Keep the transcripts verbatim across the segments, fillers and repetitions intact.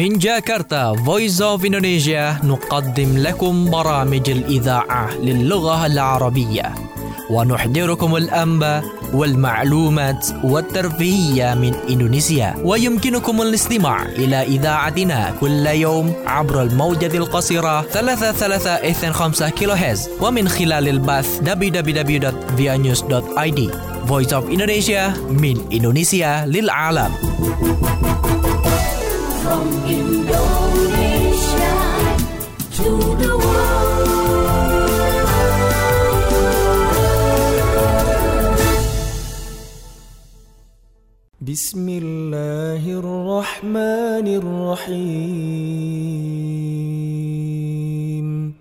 من جاكرتا Voice of Indonesia نقدم لكم برامج الإذاعة للغة العربية ونحضركم الأنباء والمعلومات والترفيهية من إندونيسيا. ويمكنكم الاستماع إلى إذاعتنا كل يوم عبر الموجة القصيرة ثلاثة ثلاثة اثنين خمسة كيلو هرتز ومن خلال البث دبليو دبليو دبليو دوت via news دوت i d. Voice of Indonesia من إندونيسيا للعالم. From Indonesia to the world. بسم الله الرحمن الرحيم.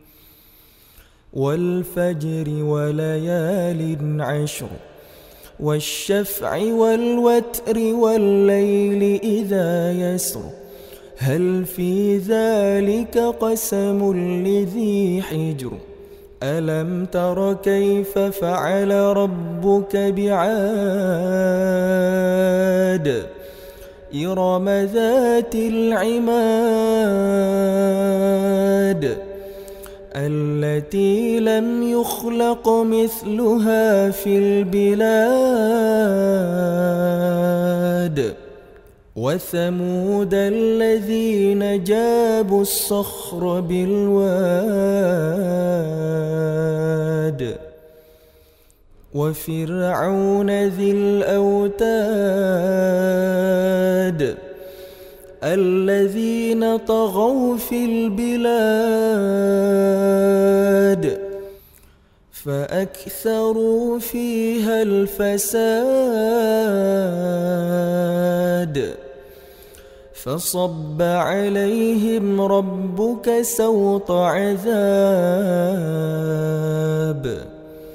والفجر وليال عشر والشفع والوتر والليل إذا يسر هل في ذلك قسم لذي حجر ألم تر كيف فعل ربك بعاد إرم ذات العماد التي لم يخلق مثلها في البلاد وثمود الذين جابوا الصخر بالواد وفرعون ذي الأوتاد الذين طغوا في البلاد فأكثروا فيها الفساد فصب عليهم ربك سوط عذاب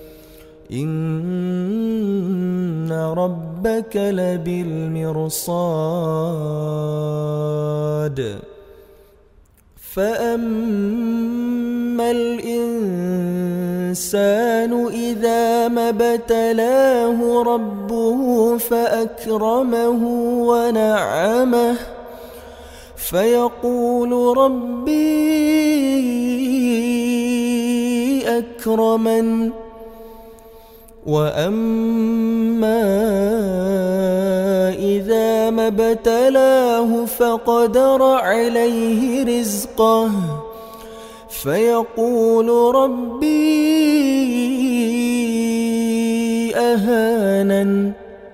إن ربك لبالمرصاد فأما الإنسان إذا ما ابتلاه ربه فأكرمه ونعمه فيقول ربي أكرمن وأما إذا ما ابتلاه فقدر عليه رزقه فيقول ربي أهانن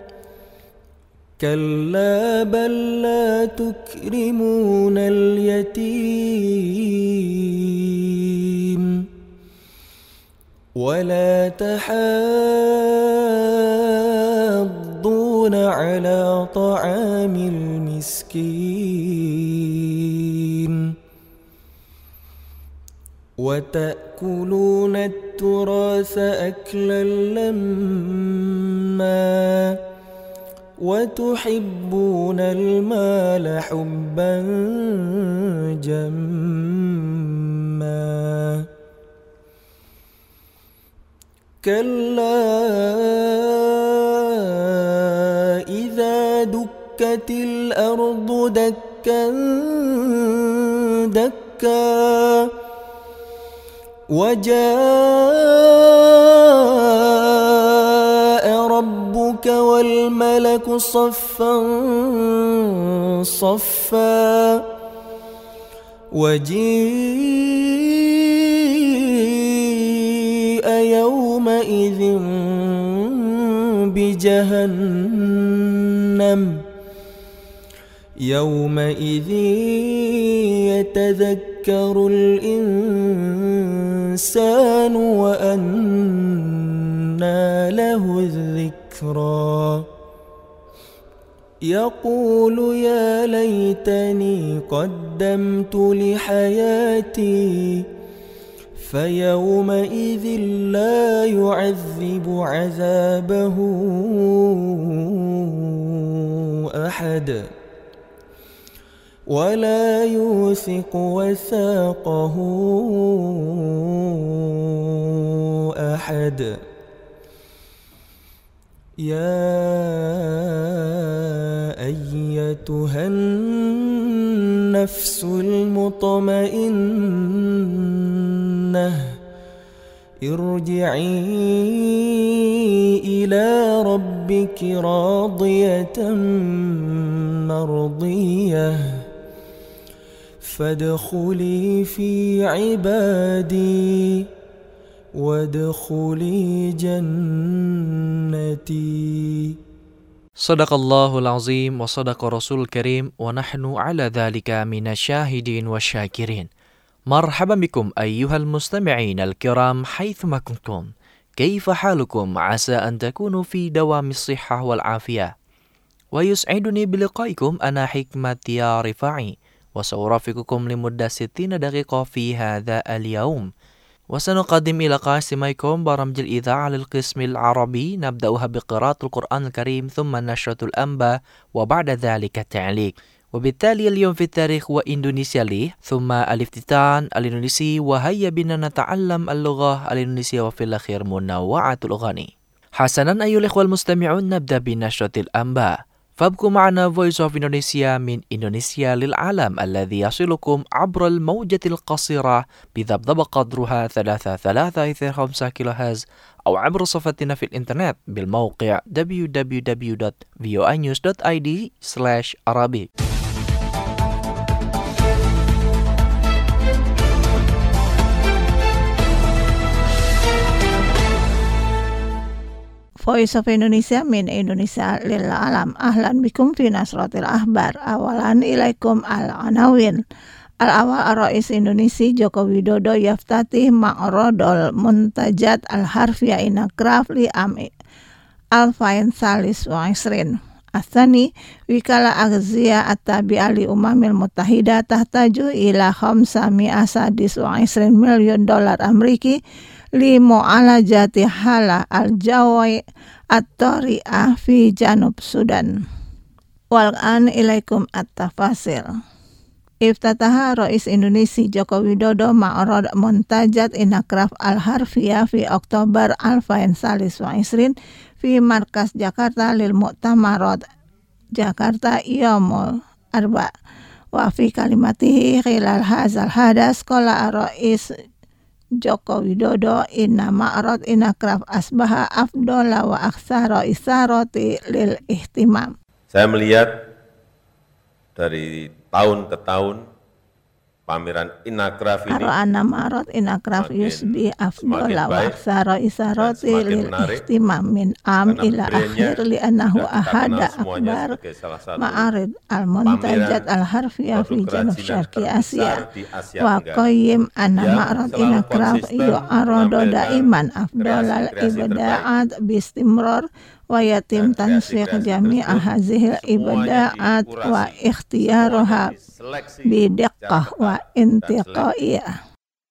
كلا بل لا تكرمون اليتيم ولا تحاضون على طعام المسكين وتأكلون التراث أكلا لما وتحبون المال حبا جما كلا إذا دكت الأرض دكا دكا وجاء ربك والملك صفا صفا وجيء يومئذ بجهنم يومئذ يتذكر الإنسان وأنى له الذكرى يقول يا ليتني قدمت لحياتي فيومئذ لا يعذب عذابه أحد ولا يوثق وثاقه أحد يا أيتها النفس النفس المطمئنة ارجعي إلى ربك راضية مرضية فادخلي في عبادي وادخلي جنتي. Sadaqallahul azim wa sadaqa rasul karim wa nahnu ala dhalika minasyahidin wa syakirin. Marhaban bikum ayyuhal mustami'in al-kiram haythuma kuntum. Kaifa halukum? Asa an takunu fi dawamis sihhah wal afiyah. Wa yus'iduni biliqaikum ana hikmati ya rifa'i wa sawrafiqukum limudda sittina daqiqa fi hadha al-yawm. وسنقدم إلى قاسميكم برامج الإذاعة للقسم العربي نبدأها بقراءة القرآن الكريم ثم نشرة الأنباء وبعد ذلك التعليق. وبالتالي اليوم في التاريخ وإندونيسيا لي ثم الافتتان الإندونيسي وهيا بنا نتعلم اللغة الإندونيسية وفي الأخير منوعة الأغاني. حسنا أيها الإخوة المستمعون نبدأ بنشرة الأنباء. فابقوا معنا Voice of Indonesia من إندونيسيا للعالم الذي يصلكم عبر الموجة القصيرة بضبط قدرها ثلاثة ثلاثة اثنين خمسة كيلو هرتز أو عبر صفحتنا في الإنترنت بالموقع دبليو دبليو دبليو دوت في او اي نيوز دوت اي دي سلاش عربي. Voice of Indonesia min Indonesia lil alam. Ahlan bikum fi nasratil ahbar. Awalan ilaikum al-anawin. Al-awal ar-rais Indonesia Joko Widodo yaftatih ma'rodol muntajat al-harfiyah inakraf li am al-fain salis wa isrin. Athani wikala aghziya at-tabi ali umamil mutahida tahtaju ila khamsa mi'a sadis wa isrin milyon dolar Ameriki li mu'alajati hala al-jawi at-tari'ah fi Janub Sudan. Wal'an ilaikum at-tafasil. Iftataha Rais Indonesia Joko Widodo ma'rad muntajat inakraf al-harfiyah fi Oktober alfain salis wa isrin fi markas Jakarta lil mu'tamarat Jakarta Yomul Arba. Wa fi kalimatihi khilal hazal hadas qala Rais Joko Widodo inna ma'rad inakraf asbaha afdola wa aksara isarati lil ihtimam. Saya melihat dari tahun ke tahun pameran Inakraf ini Ara'ana ma'rad inakraf yusbi afdola wa aksara isarati lil ihtimam min am ila akhir li annahu ahada akbar ma'arid al-muntajat al-harfiyah fi Janub Syarqi Asia wa qayyim anna ma'rad inakraf yu'aradu daiman afdolal ibada'at bistimrar wa yatim tansyiq jami'a hazihil ibada'at wa ikhtiyaruha bidiqqah wa intiqaiyah.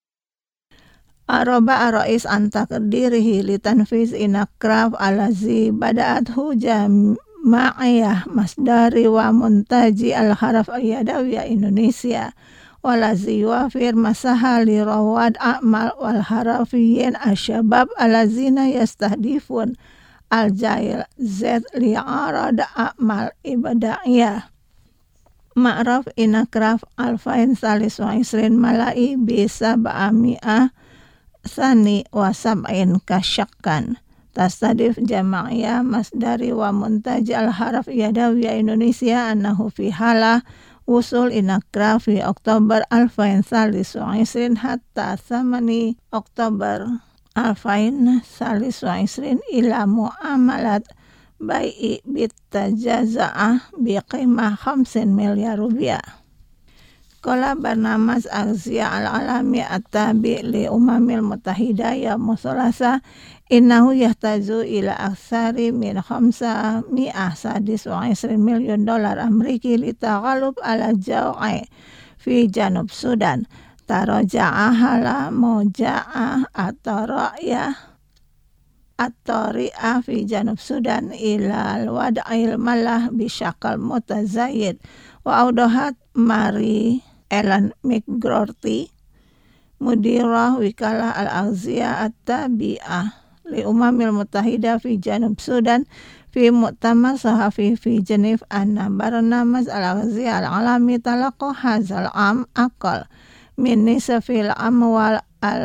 Aroba Rais antakdirihi litanfiz inakraf alazi bada'athu jama'iyah masdari wa muntaji al-haraf al-yadawiyah Indonesia walazi wafir masaha li rawad a'mal wal harafiyin asyabab alazina yastahdifun al-jail z li'arad a'mal ibada'iyah. Ma'raf inakraf alfain salis wa isrin malai bisa ba'ami'ah sani wa sab'in kasyakkan. Tastadif jama'iyah masdari wa muntaj al-haraf yadawiyah Indonesia annahu fi halah usul inakraf fi Oktober alfain salis wa isrin hatta samani Oktober alfain salis wa isrin ila mu'amalat bai'i bitajaza'ah biqimah khamsin miliar rupiah. Qala barnamas aghziya al-alami at-tabi li umamil mutahida ya musalasa innahu yahtaju ila aksari min khamsa mi'ah sadis wa isrin milyon dolar Ameriki li taghalub ala jaw'i fi Janub Sudan. Taraja'ahala moja'ah atau ra'yah at-tari'ah fi Janub Sudan ila al-wad'il malah bisyakal mutazayid wa audahat Mari Ellen McGrorty mudirah wikalah al-aghziyah at-tabi'ah li Umamil Muttahida fi Janub Sudan fi Mu'tamar Sahafi fi Genif anna barnamaj al-Ghazi al-Alami talaqa hazal am aqal min nisfil amwal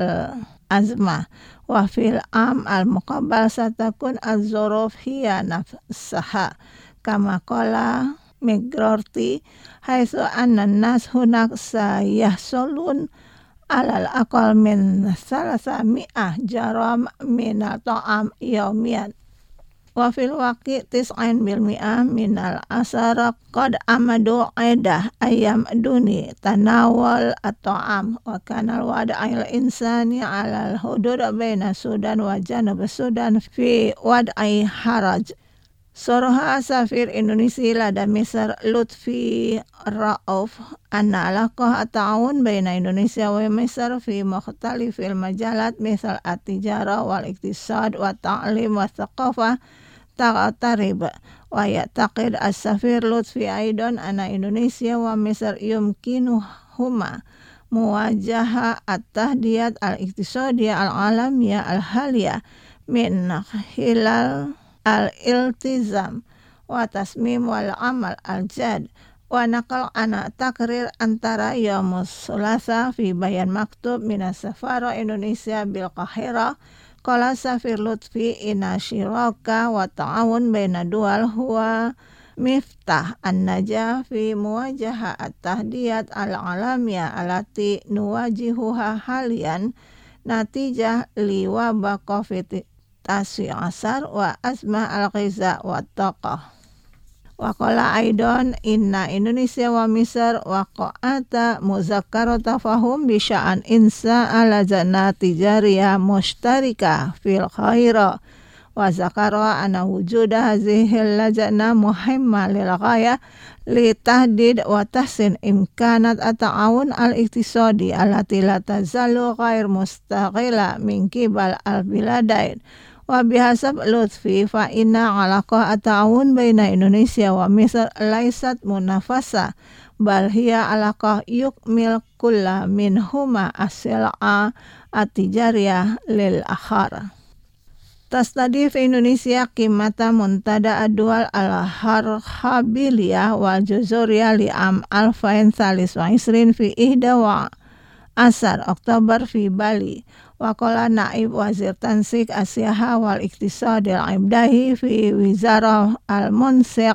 al-azma wa fil am al-muqabbal satakun az-zuruf hiya nafsaha kama qala Migrorti haitsu anna nas hunak sayahsulun alal aqal min salasa mi'ah jaram min ta'am yaumiyan wa fil waqi tis'ain bil mi'ah min al asara qad amadu aidah ayam duni tanawal at-ta'am wa kana al wada'il insani ala al hudud baina Sudan wa Janub Sudan fi wad'i haraj. Soroha Safir Indonesia lada Misr Lutfi Rauf anna alaqah at-ta'awun baina Indonesia wa Misr fi mukhtalifil majalat misal at-tijara wal iktisad wa ta'lim wa thaqafah taqtarib wa ya'taqid as-Safir Lutfi aidan anna Indonesia wa Misr yumkinuhuma muwajaha at-tahdiyat al-iktisadiyah al-alamiyah al-haliyah min hilal al-iltizam wa tasmim wal amal al-jad wa naqal ana takrir antara yaumus sulasa fi bayan maktub minas safara Indonesia bil Qahira qala Safir Lutfi ina syiraka wa ta'awun baina dual huwa miftah an-najah fi muwajaha at-tahdiyat al-alamiyah alati nuwajihuha halian natijah liwabah covid taswi asar wa asma al-ghiza wa taqah wa qala aidan inna Indonesia wa Misr wa qa'ata muzakkarata fahum bisya'an insa ala zana tijariyah mushtarika fil khaira wa zakara ana wujuda hazihil lajana muhimma lil ghaya li tahdid wa tahsin imkanat at-ta'awun al-iktisadi allati la tazalu ghair mustaghila min qibal al-biladain. Wa bihasab Lutfi fa inna alaqah at-ta'awun baina Indonesia wa Misr laisat munafasa bal hiya alaqah yukmil kulla minhuma as-sil'a at-tijariyah lil akhar. Tastadif Indonesia qimata muntada adwal al-harhabiliyah wal juzuriyah li am alfain salis wa isrin fi ihda wa asar Oktober fi Bali. Wa qala naib wazir tansik asyaha wal iktisad al-ibdahi fi wizarah al-munsiq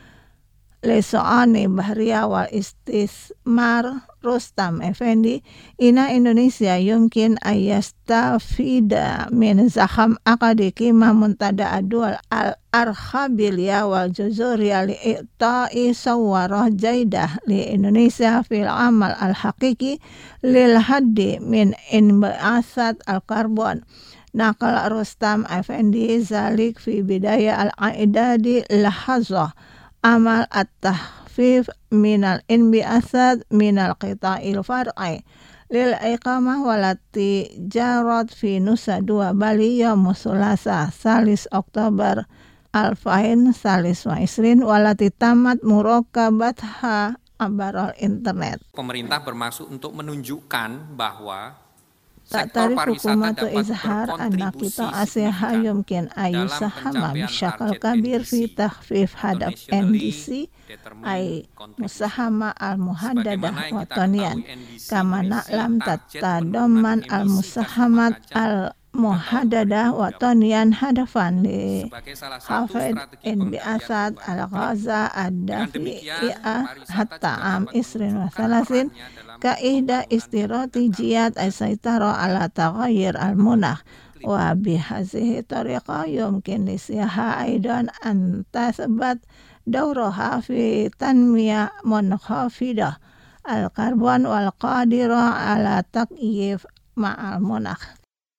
li so'ani bahriya wal istismar Rustam Effendi ina Indonesia yumkin ayastafida min zaham akadi qimah muntada adwal al-arhabiliyah wal juzuriyah li i'ta'i sawarah jaidah li Indonesia fil amal al-haqiqi lil haddi min inba'asat al-karbon. Naqal Rustam Effendi zalik fi bidaya al-aidadi lahazah amal at-tahfif minal inbi'asat minal qita'il far'i lil iqamah walati jarat fi Nusa Dua Bali yaum Sulasa salis Oktober alfain salis wa isrin walati tamat murakabatha abaral internet. Pemerintah bermaksud untuk menunjukkan bahwa tak tarif hukumatu izhar anak kita asyaha yumkin ayusahama bisyakal kabir fi takhfif hadap N D C ay musahama al-muhaddadah watanian kama na'lam tatadaman al-musahamat al-muhaddadah watanian hadafan li hafid in bi'asad al-ghaza ad-dafi'iyah hatta am isrin wa salasin ka ihda istiratijiyat as-saitara ala taghayyur al-munakh wa bihazihi tariqa yumkin lisyaha aidan an tasbat dawraha fi tanmiyah munkhafidah al-karbon wal qadira ala takyif ma'al munakh.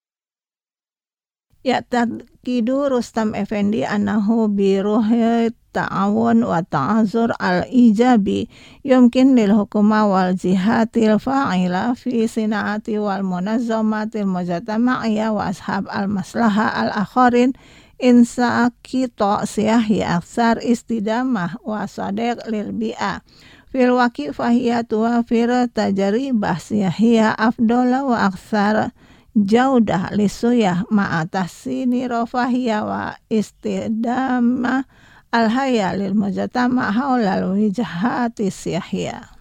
Ya'taqidu Rustam Effendi annahu bi ruhi ta'awun wa ta'azur al-ijabi yumkin lil hukuma wal jihatil fa'ila fi sina'ati wal munazzamatil mujtama'iyah wa ashab al-maslaha al-akharin insa kita siyahi aksar istidamah wa sadiq lil bi'a fil waqi fahiyatu wa fir tajaribah siyahiyah afdola wa aksar jaudah lisuyah ma'atasini rofahiyah wa istidama al-haya lil mujtama haulal wijahati siyahiyah.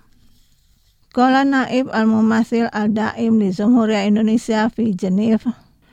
Qala Naib al-Mumathil al-Daim di Jumhuriyah Indonesia fi Geneva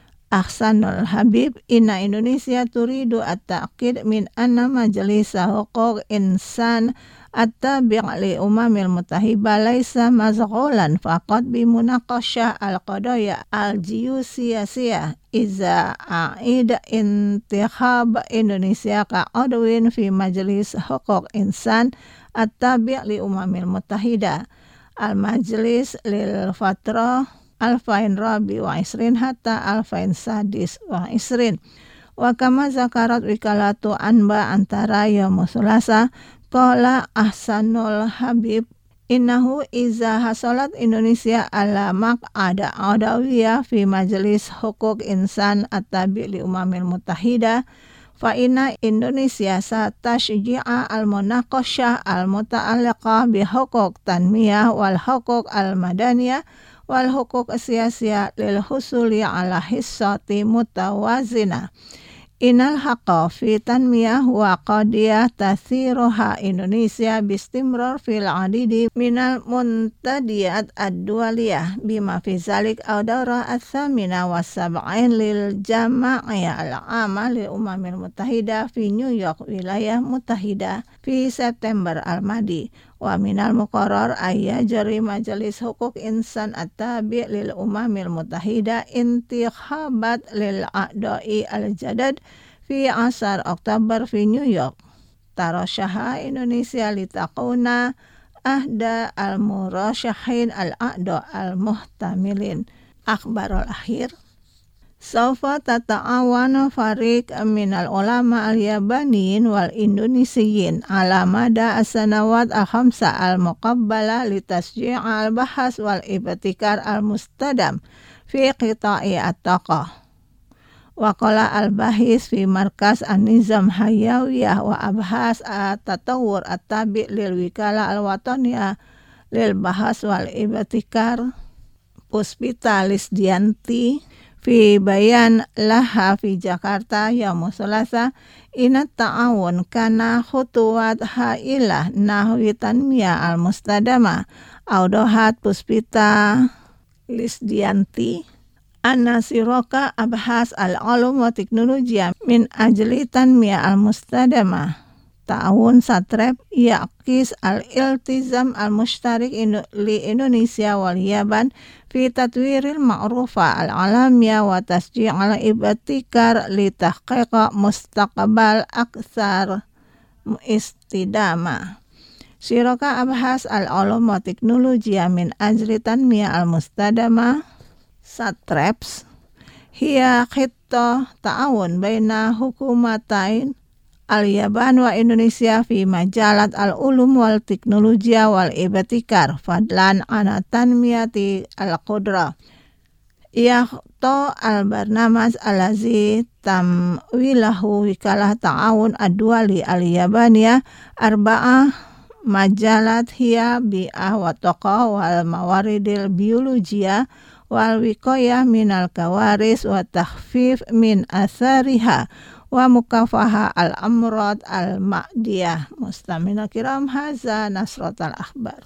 Ahsanul Habib inna Indonesia turidu at-ta'qid min anna majlisa huquq insan at-tabi' li umamil mutahiba laisa mazghulan faqat bi munaqashah al-qadaya al-geosiyasiyah iza a'ida intikhab Indonesia ka'adwin fi majlis huquq insan at-tabi' li umamil mutahida al-majlis lil fatrah alfain rabi wa isrin hatta alfain sadis wa isrin wa kama zakarat wikalatu anba antara yaum sulasa qala Ahsanul Habib innahu iza hasalat Indonesia ala maq'ada adawiyah fi majlis hukuk insan at-tabi' li umamil mutahida fa inna Indonesia satashji'a al-munaqashah al-muta'alliqah bi hukuk tanmiyah wal hukuk al-madaniyah wal hukuk siyasiyah lil husuli ala hissati mutawazina. Inal haqqa fi tanmiyah wa qadiyah tathiruha Indonesia bistimrar fil adidi minal muntadiyat ad-dualiyah bima fi zalik awdara al-thamina wa sab'ain lil jama'iyah al-amma lil umamil mutahida fi New York wilayah mutahida fi September al-madi wa minal muqarrar ayya jari majelis hukuk insan at-tabi' lil umamil mutahida intikhabat lil a'da'i al-jadad fi asar Oktober fi New York tarasyaha Indonesia litakuna ahda al-murasyahin al-a'da al-muhtamilin. Akhbarul akhir Saufa tata'awana fariq minal ulama al-yabaniyin wal indonesiyin ala mada as-sanawat al-khamsa al-muqabbala litasji'a al-bahas wal ibtikar al-mustadam fi qita'i at-taqah. Wa qala al-bahis fi markas an-nizam hayawiyah wa abhas at-tatawur at-tabi' lil wikala al-wataniyah lil bahas wal ibtikar Puspita Lisdianti fi bayan laha fi Jakarta yaum sulasa inat ta'awun kana khutuwat hailah nahwi tanmiyah al-mustadama audohat Puspita Lisdianti anna siroka abhas al-ulum wa teknologi min ajli tanmiyah al-mustadama ta'awun satrep yaqis al-iltizam al-mushtarik li Indonesia wal Yaban fi tatwiril ma'rufa al-alamiyah wa tasji' al-ibtikar li tahqiqa mustaqbal aksar istidama. Syiraka abhas al-ulum wa teknologi min ajli tanmiyah al-mustadama satreps hiya khitta ta'awun baina hukumatain al-Yaban wa Indonesia fi majalat al-ulum wal teknologia wal ibtikar fadlan ana tanmiyati al-qudra yakhto al-barnamaj alazi tamwilahu wikalah ta'awun ad-duali al-Yabaniyah arba'ah majalat hiya bi'ah wa toqa wal mawaridil biologiyah wal wikoyah minal kawaris wa takhfif min athariha wa mukafaha al-amrad al-ma'diyah. Mustamina kiram haza nasratul akhbar.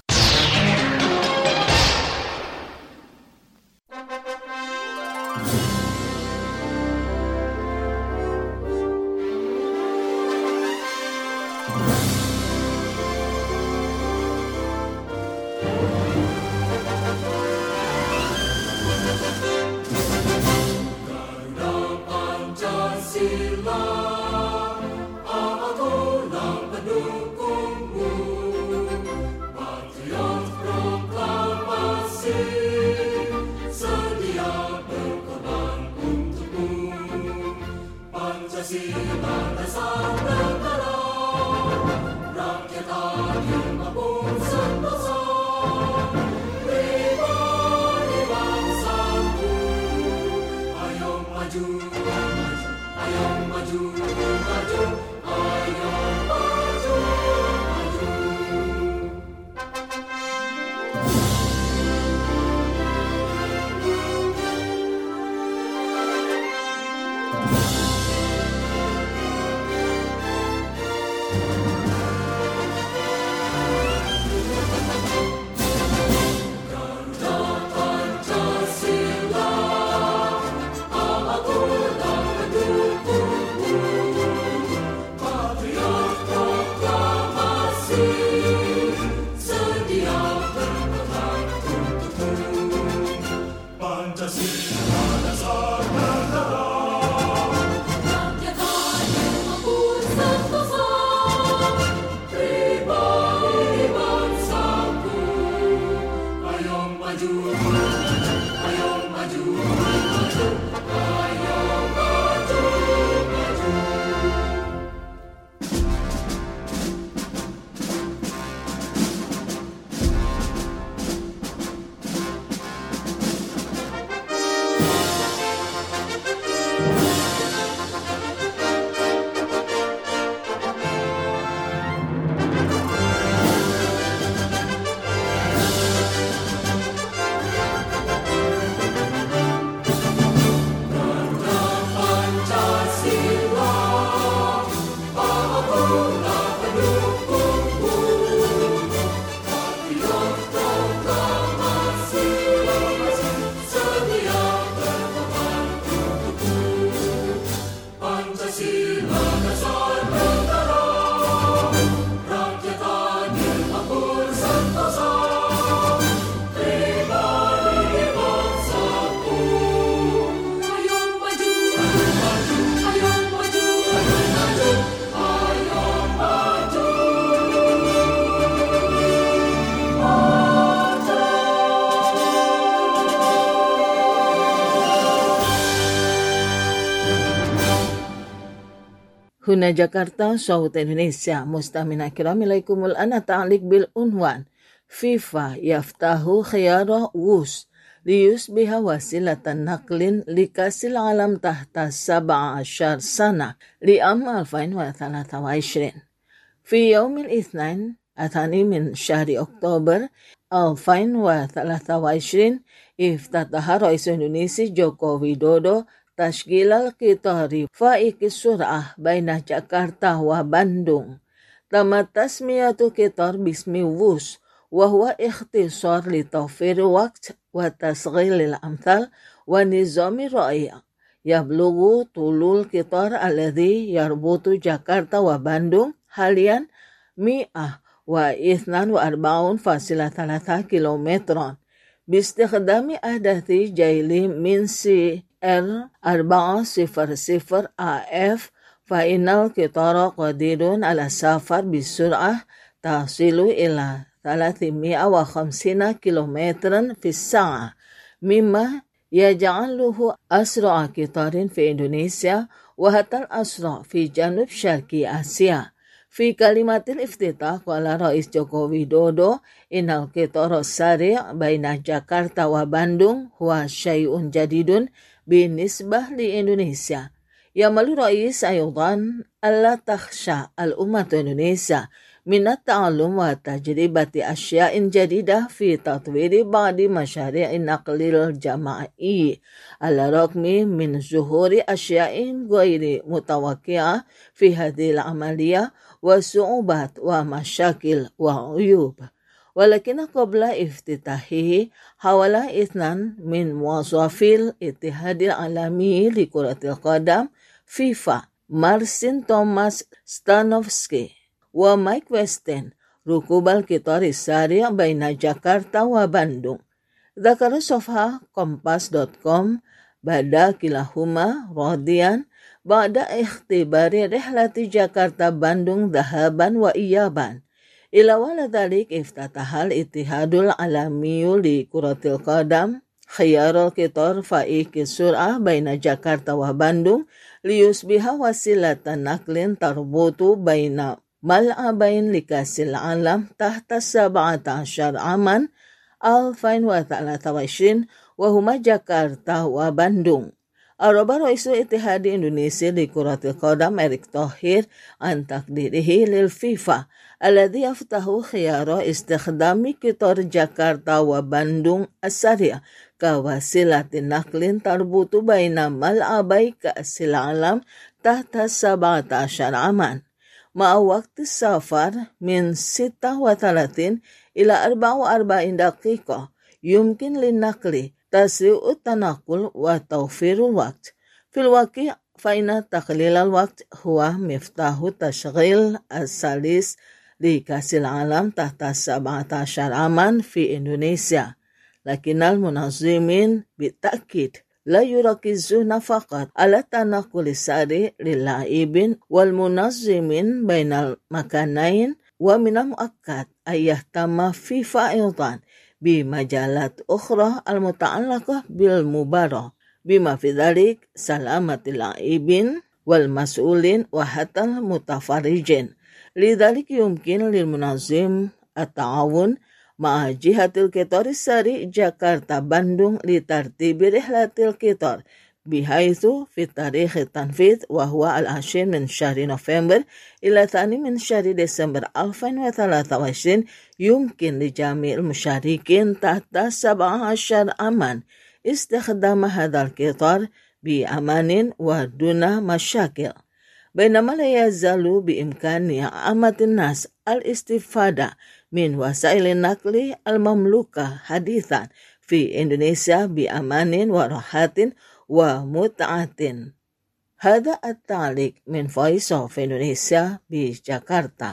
Huna Jakarta, Saud Indonesia. Mustamina kiramilaikumul ana ta'liq bil unwan FIFA yaftahu khiyara wus liyusbiha wasilatan naklin likasil alam tahta sab'a ashar sana li'am alfain wa thalatha wa ishrin. Fi yawmil ithnain athani min syahri Oktober alfain wa thalatha wa ishrin iftataha Rais Indonesia Joko Widodo Tashgilal Qitari Fa'iqis Sur'ah baina Jakarta wa Bandung. Tamat tasmiyatu Qitar bismi wus wa huwa ikhtisar li tawfir waqt wa tasghilil amthal wa nizami ra'ya. Yablughu tulul Qitar alladhi yarbutu Jakarta wa Bandung halian mi'ah wa ithnan wa arba'un fasila thalatha kilometron. Bistikhdami ahdathi jayli min si R أربعة صفر صفر A F فإن القطار قدير على السفر بسرعة تصل إلى ثلاثمائة وخمسين كيلومترا في الساعة مما يجعله أسرع قطار في إندونيسيا وحتى الأسرع في جنوب شرق آسيا. في كلمة الافتتاح قال رئيس جوكو ويدودو إن القطار السريع بين جاكرتا وباندung هو شيء جديد بالنسبة لإندونيسيا. يأمل الرئيس أيضا ألا تخشى الأمة الإندونيسية من التعلم وتجربة أشياء جديدة في تطوير بعض مشاريع النقل الجماعي على الرغم من ظهور أشياء غير متوقعة في هذه العملية وصعوبات ومشاكل وعيوب. ولكن قبل افتتاحه حوالي اثنان من موظفي الاتحاد العالمي لكرة القدم فيفا مارسين توماس ستانوفسكي ومايك ويستن ركوب القطار السريع بين جاكرتا وباندung. ذكر صفحة كومباس دوت كوم بدا كلاهما راضيا بعد اختبار رحلة جاكرتا باندung ذهابا وإيابا. إلى ولا ذلك افتتح الاتحاد العالمي لكرة القدم خيار القطار فائق السرعة بين جاكرتا وباندung ليصبح وسيلة نقل تربط بين ملعبين لكأس العالم تحت سبعة عشر عاما ألفين وثلاثة وعشرين وهما جاكرتا وباندung. أراد رئيس الاتحاد الإندونيسي لكرة القدم إريك طاهر عن تقديره للفيفا الذي يفتح خيار استخدام قطار جاكرتا وباندung السريع كوسيلة نقل تربط بين ملعبي كأس العالم تحت سبعة عشر عاما مع وقت السفر من ستة وثلاثين إلى أربعة وأربعين دقيقة يمكن للنقل تسريع التنقل وتوفير الوقت. في الواقع فإن تقليل الوقت هو مفتاح تشغيل السلس لكأس العالم تحت سبعة عشر عاما في إندونيسيا. لكن المنظمين بالتأكيد لا يركزون فقط على التنقل السريع للاعبين والمنظمين بين المكانين ومن المؤكد أن يهتم فيفا أيضا بمجالات أخرى المتعلقة بالمباراة بما في ذلك سلامة اللاعبين والمسؤولين وحتى المتفرجين. لذلك يمكن للمنظم التعاون مع جهة القطار السريع جاكرتا باندung لترتيب رحلة القطار بحيث في تاريخ التنفيذ وهو العاشر من شهر نوفمبر إلى الثاني من شهر ديسمبر ألفين وثلاثة وعشرين يمكن لجميع المشاركين تحت سبعة عشر عاما استخدام هذا القطار بأمان ودون مشاكل. بينما لا يزال بإمكان عامة الناس الاستفادة من وسائل النقل المملوكة حديثا في إندونيسيا بأمان وراحة ومتعة. هذا التعليق من Voice of Indonesia بجاكرتا.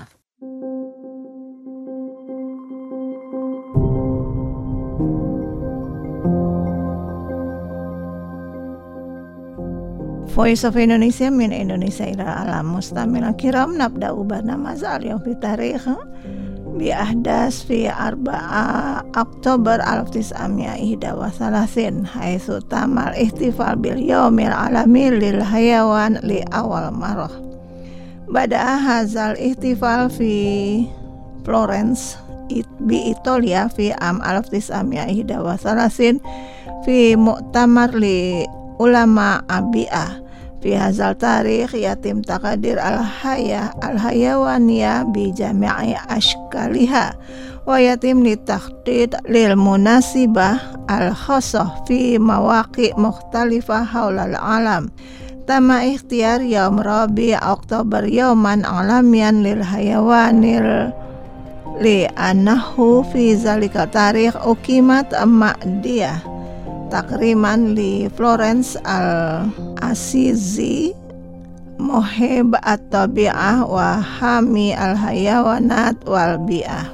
Voice of Indonesia min Indonesia ila alam mustamil kiram nabda'u barnamaz al-yawm fi tarikh bi ahdas fi arba'a Oktober alf tis'amiyah ihda wa thalathin haitsu tamal ihtifal bil yawmil alami lil hayawan li awal marah. Bada hazal ihtifal fi Florence bi Italia fi am alaf tis'amiyah ihda wa salasin fi mu'tamar li ulama abi'ah. Fi hazal tarikh yatim taqadir al-haya al-hayawaniyah bi jami'i ashkaliha wa yatim li takhdid lil munasibah al-khassah fi mawaqi' mukhtalifah haula al-alam. Tama ikhtiyar yaum Rabi Oktober yauman alamian lil hayawanil li anahu fi zalika tarikh ukimat ma'diyah takriman li Florence al-Asizi muhib at-tabi'ah wa hami al-hayawanat wal bi'ah.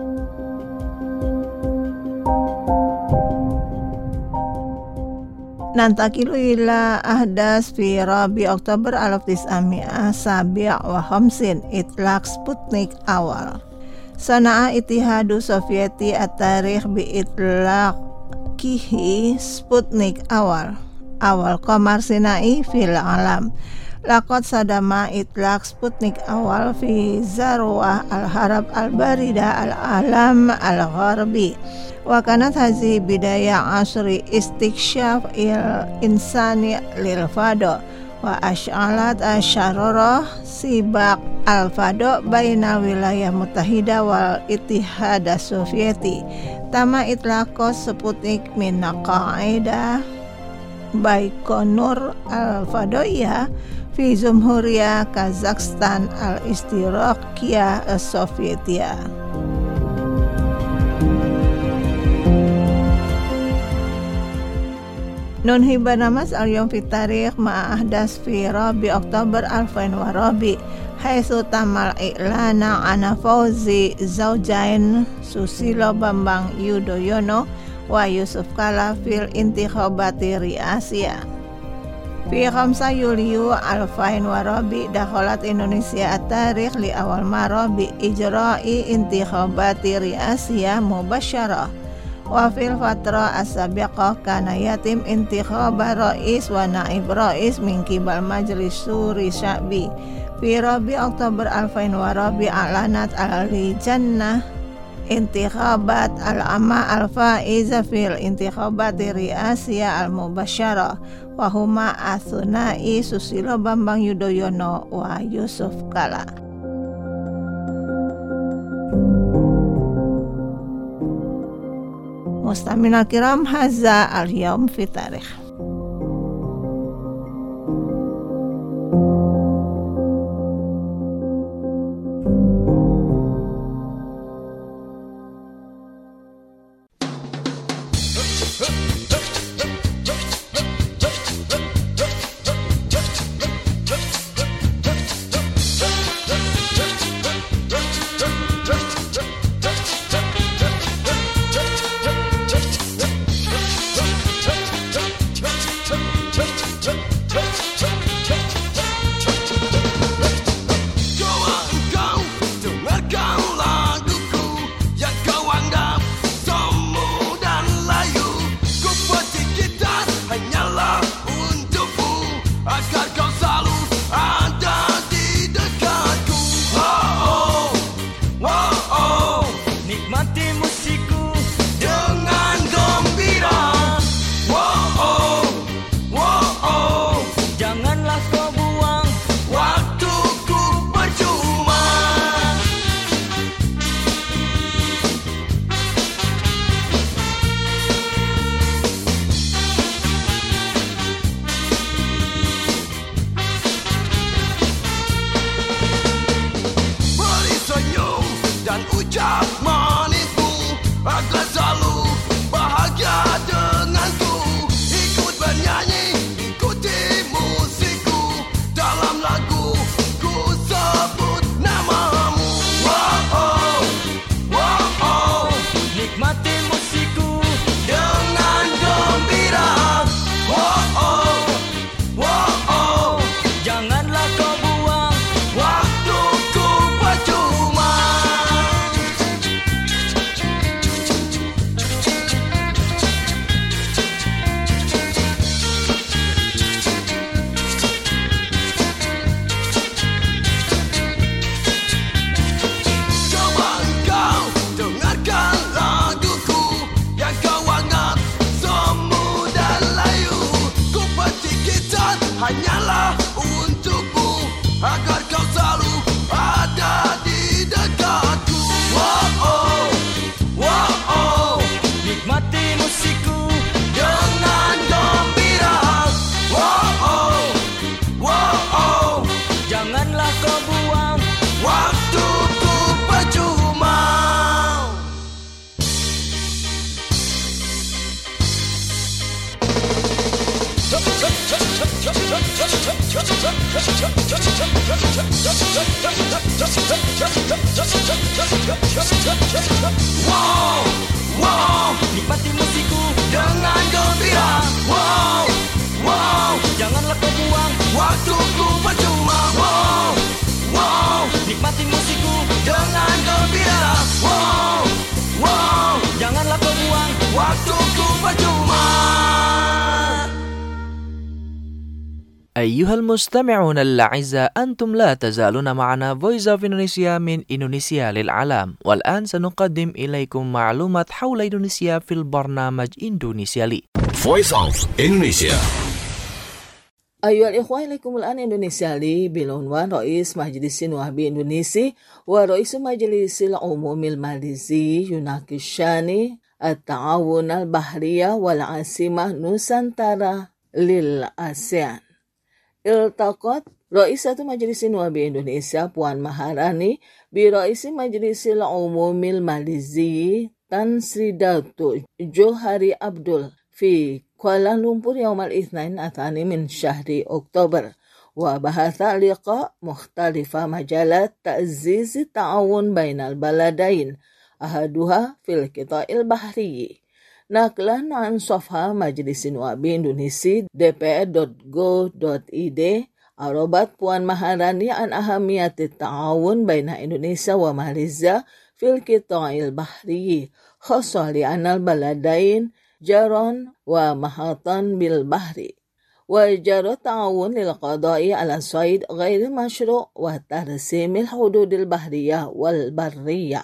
Nantakilu ila ahdas fi Rabi Oktober alaf tis'amiyah sabi' wa khamsin itlaq Sputnik awal. Sana'a Ittihadu Sovieti at-tarikh bi itlaq kihi Sputnik awal awal qamar Sinai fil alam. Laqad sadama itlaq Sputnik awal fi zarwah al-harab al-barida al-alam al-gharbi. Wa kanat hazi bidaya asri istiksyaf il insani lil fado wa ash'alat asyararah sibak al fado baina wilayah mutahida wal ittihad sovieti. Tama itlaqos Sputnik min qaida Baikonur al fadoiyah fi Jumhuriyah Kazakhstan al Istiraqiyah Sovietiyah. Nun hibanamas al-yawm fi tarikh ma'ahdas fi Rabi Oktober alfain wa Rabi haitsu tamal i'lana ana fauzi zaujain Susilo Bambang Yudhoyono wa Yusuf Kala fil intikhabati riasiyah. Fi khamsa Yuliu alfain wa Rabi dakhalat Indonesia at-tarikh li awal marabi ijra'i intikhabati riasiyah mubasyarah. Wa fil fatra as-sabiqah kana yatim intikhaba rais wa naib rais min qibal majlis suri sya'bi. Fi Rabi Oktober alfain wa Rabi a'lanat al-jannah intikhabat al-amma al-faiza fil intikhabati riasiyah al-mubasyarah wa huma athunai Susilo Bambang Yudhoyono wa Yusuf Kala. Mustamina kiram haza al-yawm fi tarikh. Wow, wow, nikmati musikku dengan gembira. Wow, wow, janganlah kau buang waktuku percuma. Wow, wow, nikmati musikku dengan gembira. Wow, wow, janganlah kau buang waktuku percuma. أيها المستمعون الأعزاء، أنتم لا تزالون معنا Voice of Indonesia من إندونيسيا للعالم، والآن سنقدم إليكم معلومات حول إندونيسيا في البرنامج إندونيسيا لي. Voice of Indonesia. أيها الإخوة، إليكم الآن إندونيسيا لي بالعنوان رئيس مجلس النواب الإندونيسي ورئيس مجلس العموم الماليزي يناقشان التعاون البحري والعاصمة نوسانتارا للآسيان. التقت رئيسة مجلس النواب إندونيسيا بوان مهاراني برئيس مجلس العموم الماليزي تان سري داتو جوهري عبدul في كوالالمبور يوم الاثنين الثاني من شهر أكتوبر، وبحث لقاء مختلفة مجالات تعزيز التعاون بين البلدين أحدها في القطاع البحري. نقلا عن صفحة مجلس النواب إندونيسي d p r dot go dot i d أعربت بوان مهاراني عن أهمية التعاون بين إندونيسيا وماليزيا في القطاع البحري، خاصة لأن البلدين جاران ومحاطان بالبحر، وجرى التعاون للقضاء على الصيد غير المشروع وترسيم الحدود البحرية والبرية.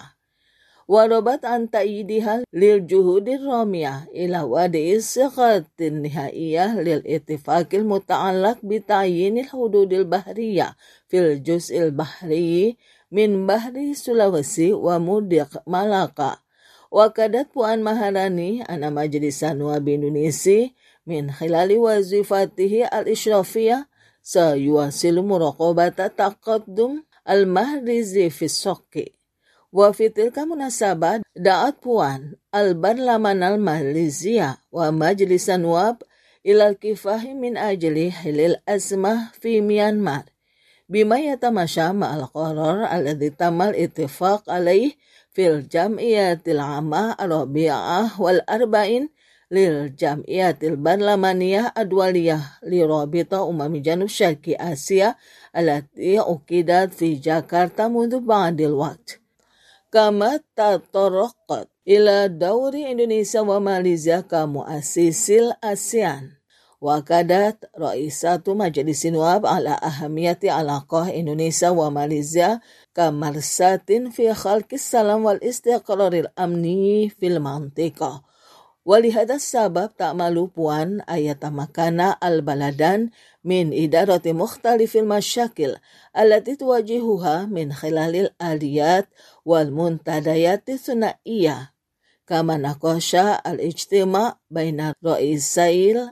وربط عن تأييدها للجهود الرامية إلى وضع الصيغة النهائية للاتفاق المتعلق بتعيين الحدود البحرية في الجزء البحري من بحر سلوسي ومضيق مالاكا. وكادت بوان مهاراني أن مجلس النواب الإندونيسي من خلال وظيفته الإشرافية سيواصل مراقبة تقدم الماليزي في السوق. وفي تلك المناسبة دعت بوان البرلمان الماليزيا ومجلس النواب إلى الكفاح من أجل حل الأزمة في ميانمار بما يتماشى مع القرار الذي تم الاتفاق عليه في الجمعية العامة الرابعة والأربعين للجمعية البرلمانية الدولية لرابطة أمم جنوب شرق آسيا التي عقدت في جاكرتا منذ بعض الوقت. كما تطرقت إلى دور إندونيسيا وماليزيا كمؤسس الآسيان. وأكدت رئيسة مجلس النواب على أهمية علاقة إندونيسيا وماليزيا كمرساة في خلق السلام والاستقرار الأمني في المنطقة. ولهذا السبب تأمل بوان أن يتمكن البلدان من إدارة مختلف المشاكل التي تواجهها من خلال الآليات والمنتديات الثنائية. كما ناقش الاجتماع بين رئيسي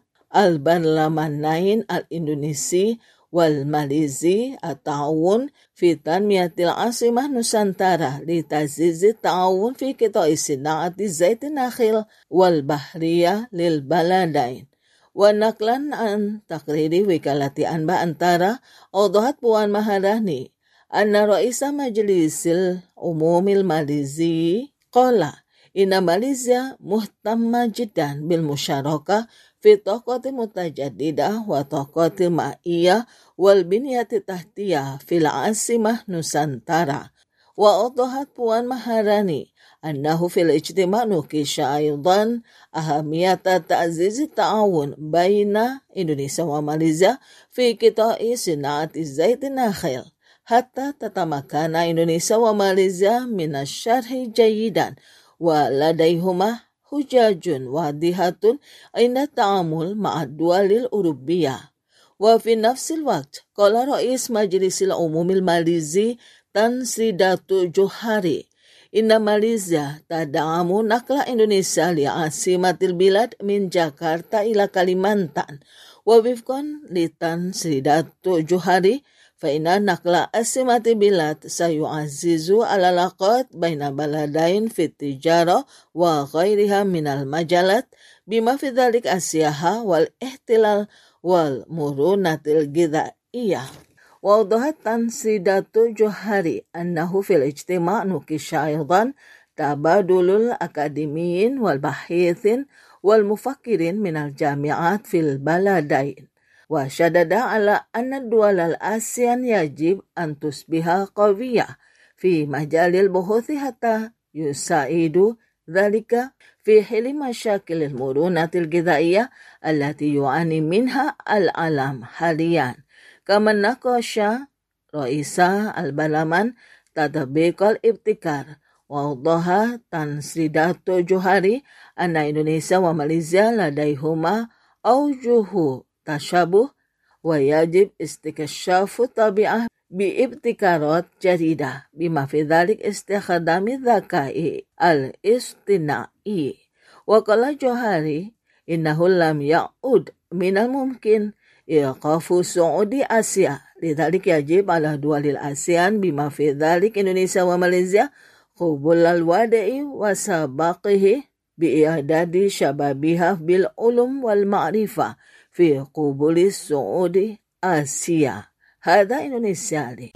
البرلمانين الإندونيسي والماليزي التعاون في تنمية العاصمة نوسانتارا لتعزيز التعاون في قطاع صناعة زيت النخيل والبحرية للبلدين. ونقلا عن تقرير وكالة أنباء أنتارا أوضحت بوان مهاراني أن رئيس مجلس العموم الماليزي قال إن ماليزيا مهتمة جدا بالمشاركة في الطاقة المتجددة والطاقة المائية والبنية التحتية في العاصمة نوسانتارا. وأوضحت بوان مهاراني أنه في الاجتماع نوكش أيضا أهمية تعزيز التعاون بين إندونيسيا وماليزيا في قطاع صناعة زيت النخيل حتى تتمكن إندونيسيا وماليزيا من الشرح جيدا ولديهما حجج واضحة عند التعامل مع الدول الأوروبية. وفي نفس الوقت قال رئيس مجلس العموم الماليزي تان سري داتو جوهري إن ماليزيا تدعم نقل إندونيسيا لعاصمة البلاد من جاكرتا إلى كاليمانتان. ووفقا لتان سري داتو جوهري فإن نقل عاصمة البلاد سيعزز العلاقات بين بلدين في التجارة وغيرها من المجالات بما في ذلك السياحة والاحتلال والمرونة iya. وأوضحت تنسيدات جوهري أنه في الاجتماع نوكش أيضا تبادل الأكاديميين والباحثين والمفكرين من الجامعات في البلدين، وشدد على أن الدول الآسيان يجب أن تصبح قوية في مجال البحوث حتى يساعد ذلك في حل مشاكل المرونة الغذائية التي يعاني منها العالم حاليا. كما ناقش رئيس البرلمان تطبيق الابتكار، وأوضح تنسيدات جوهري أن إندونيسيا وماليزيا لديهما أوجه تشابه، ويجب استكشاف الطبيعة بابتكارات جديدة بما في ذلك استخدام الذكاء الاصطناعي. وقال جوهري إنه لم يعد من الممكن إيقاف صعود آسيا، لذلك يجب على دول الآسيان بما في ذلك إندونيسيا وماليزيا قبول الوضع وسباقه بإعداد شبابها بالعلوم والمعرفة في قبول صعود آسيا. هذا إندونيسيا لي.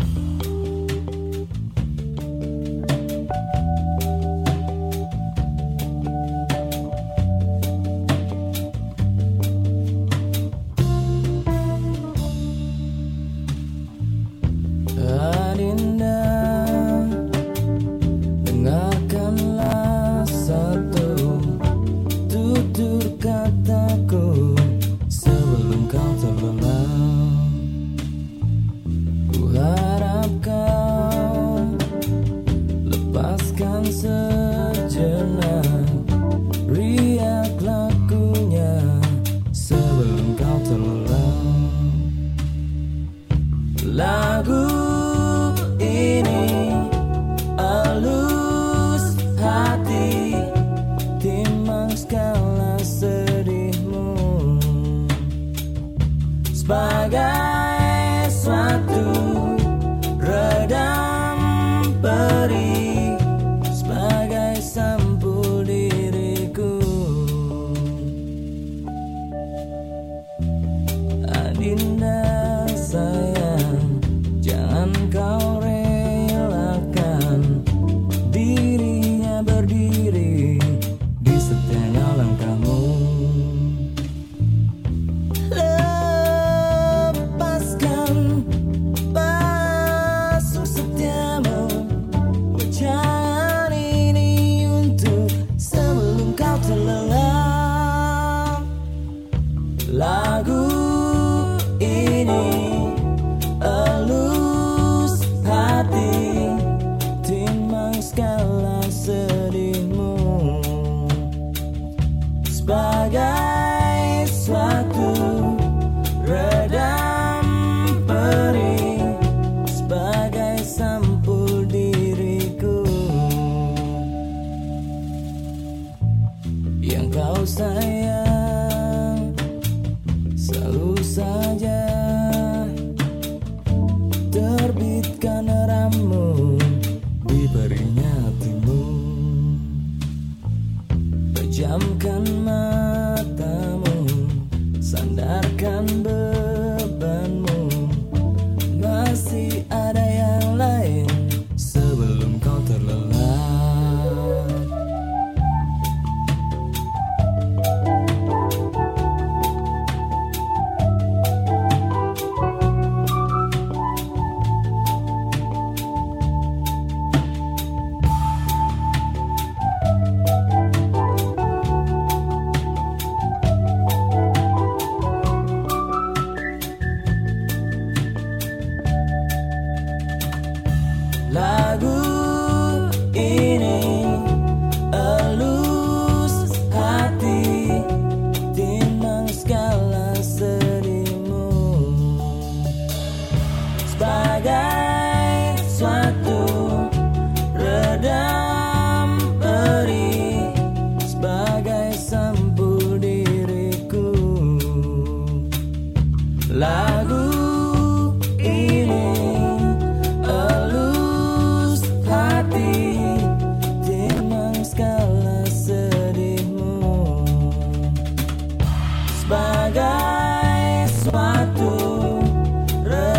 Sebagai suatu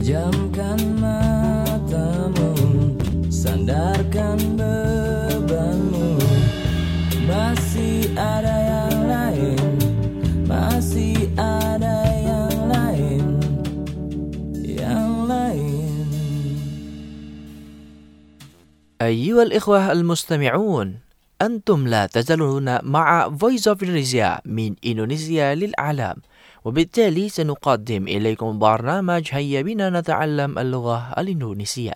Pejamkan matamu, sandarkan bebanmu. Masih ada yang lain, masih ada yang lain, yang lain. أيها الإخوة المستمعون، أنتم لا تزالون مع Voice of Indonesia من إندونيسيا للعالم، وبالتالي سنقدم إليكم برنامج هيا بنا نتعلم اللغة الإندونيسية.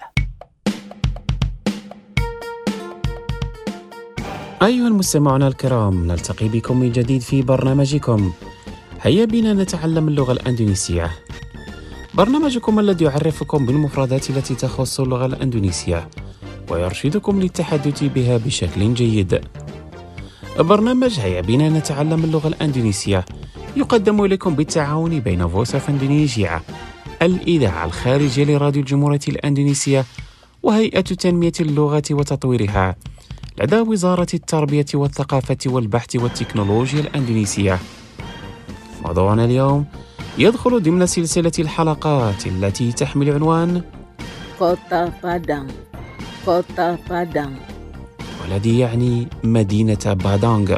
أيها المستمعون الكرام، نلتقي بكم من جديد في برنامجكم هيا بنا نتعلم اللغة الإندونيسية، برنامجكم الذي يعرفكم بالمفردات التي تخص اللغة الإندونيسية ويرشدكم للتحدث بها بشكل جيد. برنامج هيا بنا نتعلم اللغة الإندونيسية يقدم لكم بالتعاون بين Voice of Indonesia، الإذاعة الخارجية لراديو الجمهورية الإندونيسية، وهيئة تنمية اللغة وتطويرها لدى وزارة التربية والثقافة والبحث والتكنولوجيا الإندونيسية. موضوعنا اليوم يدخل ضمن سلسلة الحلقات التي تحمل عنوان Kota Padang, Kota Padang. والذي يعني مدينة بادانغ.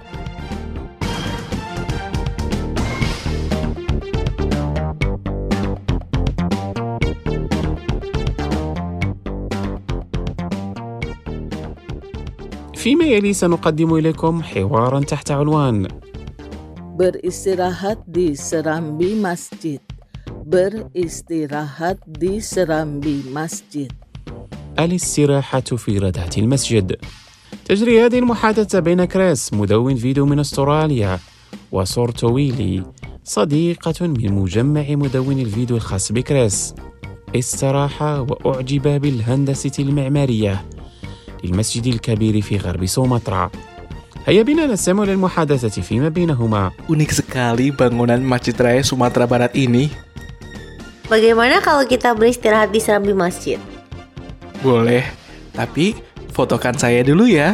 فيما يلي سنقدم إليكم حوارا تحت عنوان Beristirahat di serambi masjid. Beristirahat di serambi masjid. الاستراحة في ردهة المسجد. تجري هذه المحادثة بين كريس مدون فيديو من أستراليا وسورتويلي صديقة من مجمع مدون الفيديو الخاص بكريس. استراح وأعجب بالهندسة المعمارية للمسجد الكبير في غرب سومطرة. هيا بنا نستمع للمحادثة فيما بينهما. Unik sekali bangunan Masjid Raya Sumatera Barat ini. Bagaimana kalau kita beristirahat di serambi masjid? Boleh, tapi fotokan saya dulu ya.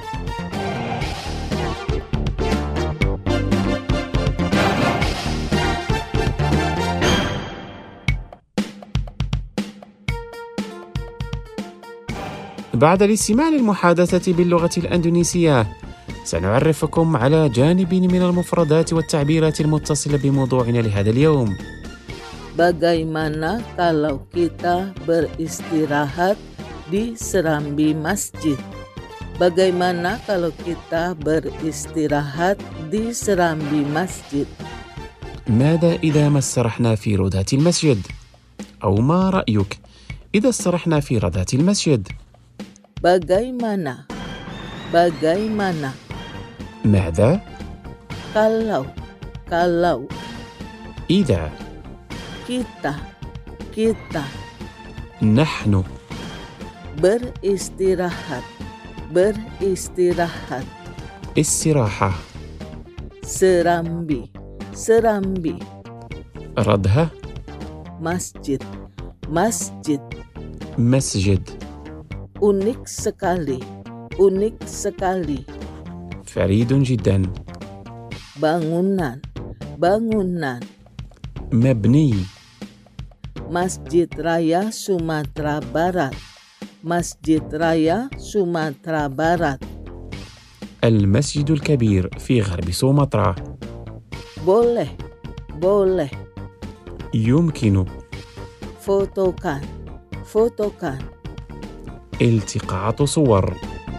بعد الاستماع للمحادثة باللغة الإندونيسية سنعرفكم على جانب من المفردات والتعبيرات المتصلة بموضوعنا لهذا اليوم. Bagaimana kalau kita beristirahat di serambi masjid? Bagaimana kalau kita beristirahat di serambi masjid? ماذا إذا ما استرحنا في ردهة المسجد؟ أو ما رأيك إذا استرحنا في ردهة المسجد؟ Bagaimana? Bagaimana? ماذا؟ Kalau, kalau إذا kita, kita نحن beristirahat, beristirahat استراحة serambi, serambi ردهة masjid, masjid مسجد. unik sekali, unik sekali فريد جدا. bangunan, bangunan مبني. Masjid Raya Sumatera Barat, Masjid Raya Sumatera Barat. المسجد الكبير في غرب سومطرة. Boleh, boleh. يمكن. Fotokan, fotokan. التقاط صور.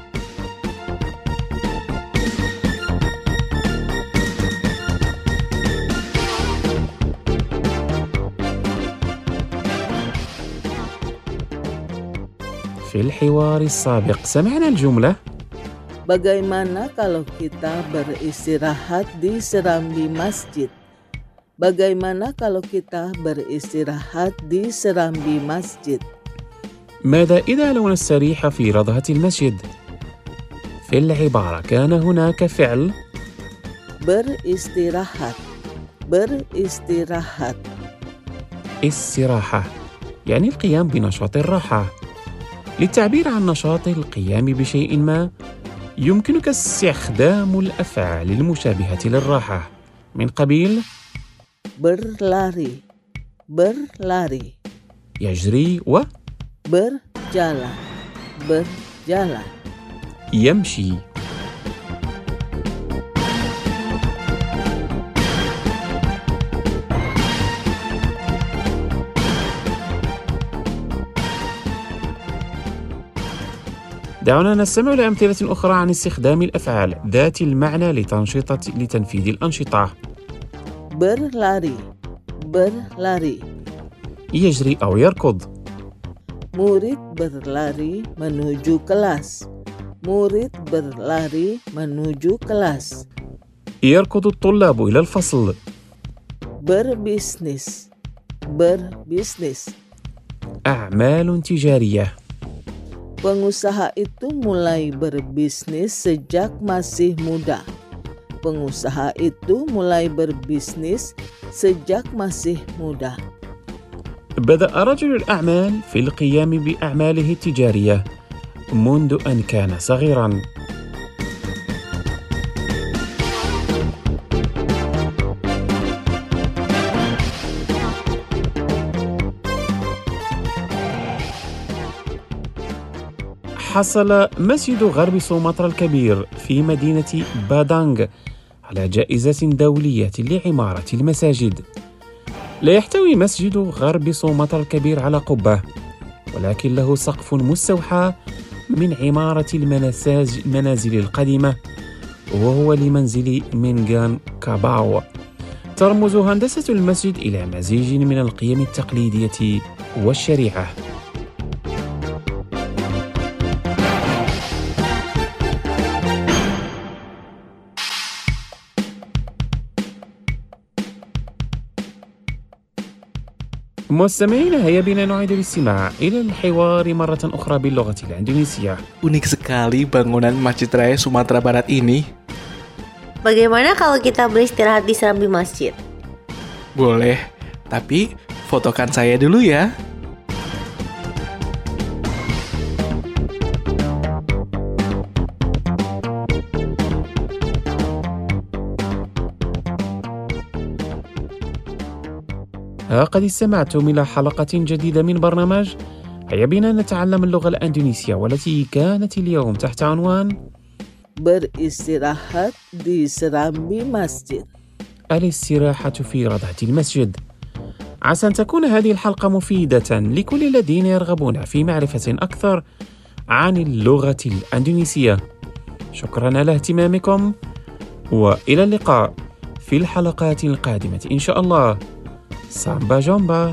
في الحوار السابق سمعنا الجملة Bagaimana kalau kita beristirahat di serambi masjid? Bagaimana kalau kita beristirahat di serambi masjid? ماذا إذا لو نستريح في رضهة المسجد؟ في العبارة كان هناك فعل beristirahat, beristirahat. استراحة يعني القيام بنشاط الراحة. للتعبير عن نشاط القيام بشيء ما يمكنك استخدام الأفعال المشابهة للراحة من قبيل berlari, berlari. يجري و berjalan, berjalan. يمشي. دعونا نستمع لأمثلة أخرى عن استخدام الأفعال ذات المعنى لتنشيط لتنفيذ الأنشطة. berlari, berlari. يجري أو يركض. Murid berlari menuju kelas. Murid berlari menuju kelas. يركض الطلاب إلى الفصل. Berbisnis, berbisnis. أعمال تجارية. Pengusaha itu mulai berbisnis sejak masih muda. Pengusaha itu mulai berbisnis sejak masih muda. بدأ رجل الأعمال في القيام بأعماله التجارية منذ أن كان صغيراً. حصل مسجد غرب سومطرة الكبير في مدينة بادانغ على جائزة دولية لعمارة المساجد. لا يحتوي مسجد غرب سومطرة الكبير على قبة، ولكن له سقف مستوحى من عمارة المنازل القديمة، وهو لمنزل مينغان كاباو. ترمز هندسة المسجد إلى مزيج من القيم التقليدية والشريعة. مستمعين، هيا بنا نعيد الاستماع إلى الحوار مرة أخرى باللغة الإندونيسية. Unik sekali bangunan Masjid Raya Sumatera Barat ini. Bagaimana kalau kita beristirahat di serambi masjid? Boleh, tapi fotokan saya dulu ya. قد استمعتم إلى حلقة جديدة من برنامج هيا بنا نتعلم اللغة الإندونيسية، والتي كانت اليوم تحت عنوان beristirahat di serambi masjid. الاستراحة في رضعة المسجد. عسى أن تكون هذه الحلقة مفيدة لكل الذين يرغبون في معرفة أكثر عن اللغة الإندونيسية. شكرا على اهتمامكم، وإلى اللقاء في الحلقات القادمة إن شاء الله. سامبا جومبا.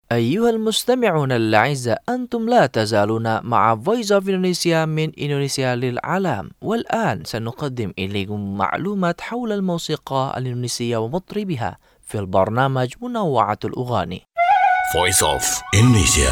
أيها المستمعون الأعزاء، أنتم لا تزالون مع Voice of Indonesia من إندونيسيا للعالم، والآن سنقدم إليكم معلومات حول الموسيقى الإندونيسية ومطربها في البرنامج منوعة الأغاني. Voice of Indonesia.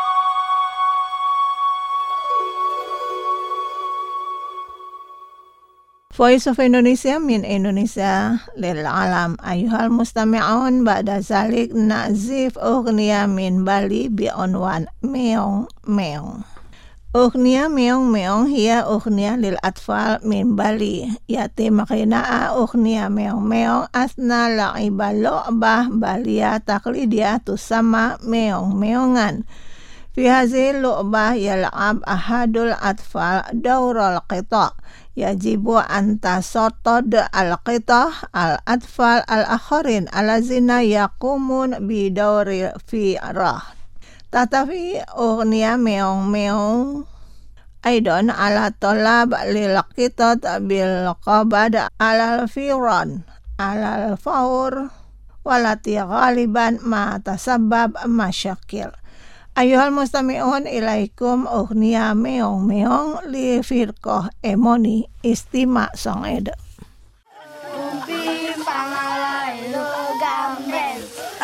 Voice of Indonesia min Indonesia lil alam. Ayuhal mustami'un ba'da zalik na'zif ughniya min Bali bi'unwan meong meong. Ughniya meong meong hiya ughniya lil atfal min Bali. Yati makina'a ughniya meong meong asna la'iba lo'bah Balia taklidiyah tusama meong meongan. Fi hazil lo'bah yal'ab ahadul atfal dawral qita'. Yajibu anta sotod al-qitah al-atfal al-akharin alazina yakumun bidawri firah. Tatafi ughniya meong meong aidon ala tolab lil-qitat bil-qabad ala-firan ala-faur walati ghaliban ma tasabab masyakil. Ayuhal mustami'un ilaikum ughniya meong meong li firqah emoni istima song edo. Umpi pangalai lo gamben.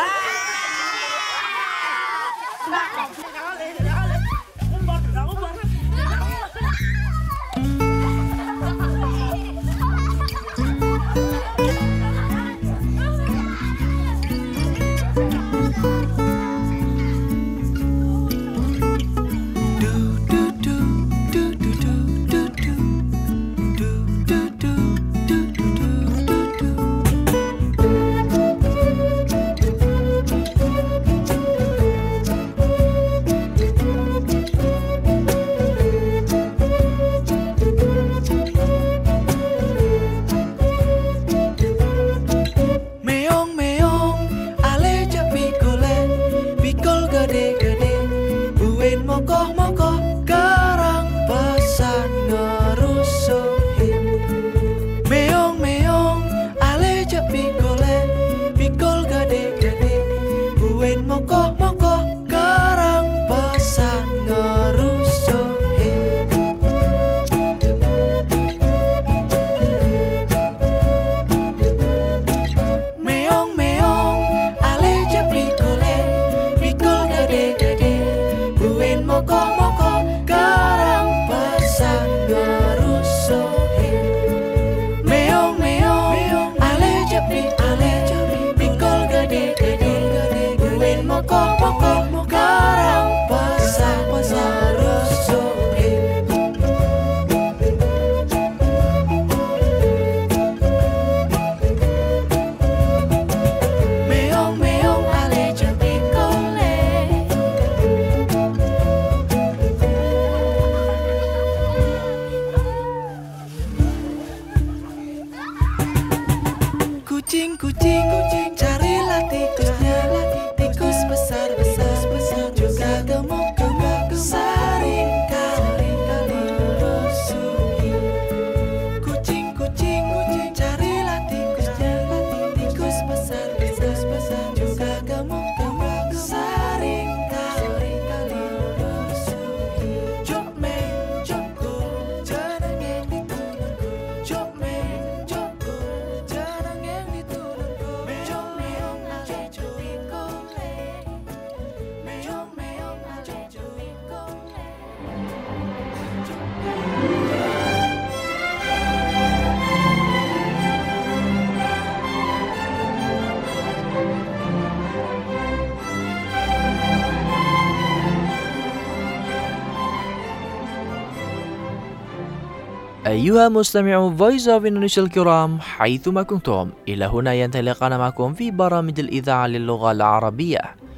أيها مستمعو Voice of Indonesia الكرام حيثما كنتم، إلى هنا ينطلقنا معكم في برامج الإذاعة للغة العربية،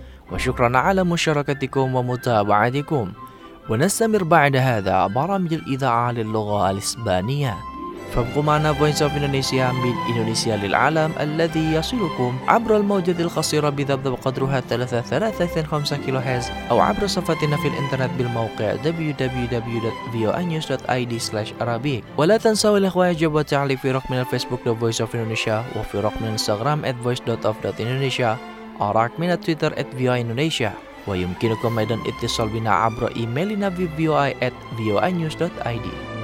وشكرا على مشاركتكم ومتابعتكم. ونستمر بعد هذا برامج الإذاعة للغة الإسبانية، فابقوا معنا Voice of Indonesia من إندونيسيا للعالم الذي يصلكم عبر الموجة القصيرة بذبذب قدرها ثلاثة ثلاثة اثنين خمسة كيلو هرتز، أو عبر صفحتنا في الإنترنت بالموقع دبليو دبليو دبليو دوت فيو اي نيوز دوت اي دي سلاش عربيك. ولا تنسوا الإخوة يجب والتعليق في رقم الفيسبوك The Voice of Indonesia، وفي رقم الانستغرام at voice dot of dot indonesia، أراك من تويتر at v o i indonesia ويمكنكم أيضا اتصال بنا عبر إيميلنا في v o i at v o i news dot i d.